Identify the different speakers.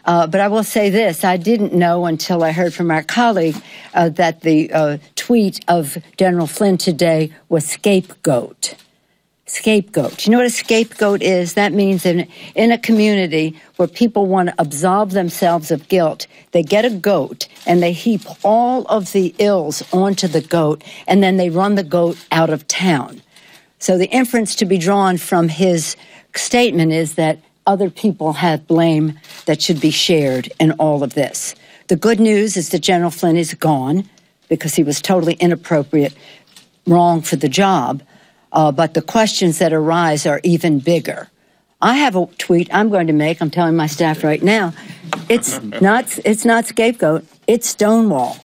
Speaker 1: But I will say this. I didn't know until I heard from our colleague that the tweet of General Flynn today was scapegoat. Scapegoat. You know what a scapegoat is? That means in a community where people want to absolve themselves of guilt, they get a goat and they heap all of the ills onto the goat, and then they run the goat out of town. So the inference to be drawn from his statement is that other people have blame that should be shared in all of this. The good news is that General Flynn is gone because he was totally inappropriate, wrong for the job. But the questions that arise are even bigger. I have a tweet I'm going to make. I'm telling my staff right now. It's not scapegoat. It's Stonewall.